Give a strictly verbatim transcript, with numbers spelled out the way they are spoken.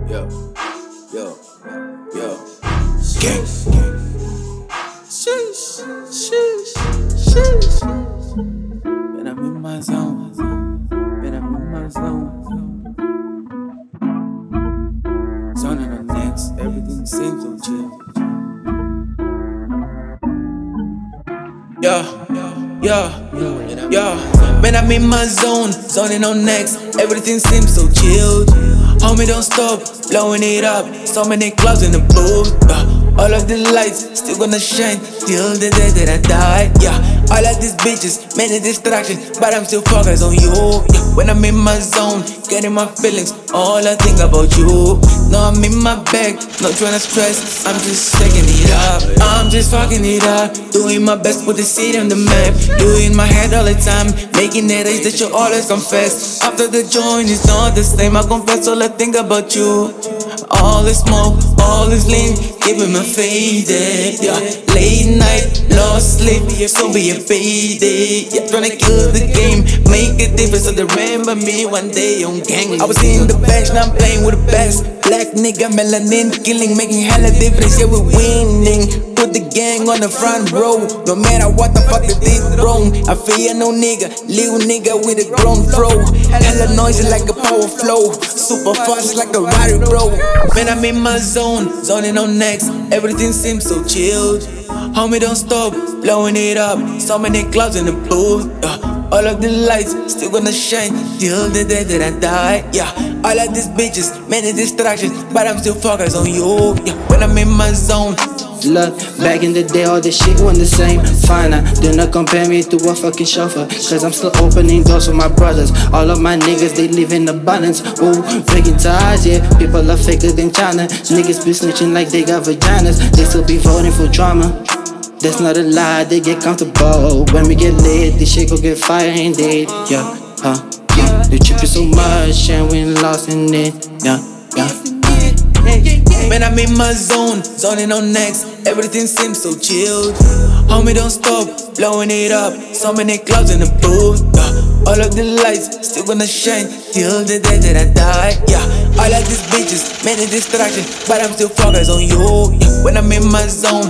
Yo, yo, yo. Gang. Sheesh, sheesh, sheesh. Man, I'm in my zone. Man, I'm in my zone. Zone on the next, everything seems so chill. Yeah, yeah, yeah. Man, I'm in my zone, zoning on next. Everything seems so chill. Homie, don't stop, blowing it up. So many clouds in the booth. Yeah. All of the lights still gonna shine till the day that I die. Yeah, all of these bitches, many distractions, but I'm still focused on you. Yeah. When I'm in my zone, getting my feelings, all I think about you. No, I'm in my bag, not trying to stress. I'm just shaking it up. I'm just fucking it up, doing my best, put the city on the map. You in my head all the time, making it race that you always confess. After the joint, it's not the same. I confess all I think about you. All this smoke, all this lean, keeping me faded. Yeah, late night, lost sleep, so be a faded. Yeah, tryna kill the game, make a difference so they remember me one day on gang. I was in the bench, now I'm playing with the best. Black nigga, melanin killing, making hella difference. Yeah, we're winning. Put the gang on the front row. No matter what the fuck they did wrong, I fear no nigga, little nigga with a grown throw. Hella noisy like a power flow, super fast like a ride bro. Man, I'm in my zone, zoning on next. Everything seems so chilled. Homie, don't stop, blowing it up. So many clouds in the booth. Uh, all of the lights still gonna shine till the day that I die. Yeah, all of these bitches, many distractions, but I'm still focused on you. Yeah, when I'm in my zone. Look, back in the day, all this shit wasn't the same. Fine, I do not compare me to a fucking chauffeur, cause I'm still opening doors for my brothers. All of my niggas, they live in abundance. Ooh, breaking ties, yeah, people are faker than China. Niggas be snitching like they got vaginas. They still be voting for drama. That's not a lie, they get comfortable. When we get lit, this shit go get fire indeed. Yeah, huh, yeah. They trip so much and we lost in it. Yeah, yeah. Man, I'm in my zone, zoning on next. Everything seems so chilled. Homie, don't stop, blowing it up. So many clouds in the booth. Uh, all of the lights still gonna shine till the day that I die. Yeah, all of these bitches, many distractions, but I'm still focused on you. Yeah, when I'm in my zone.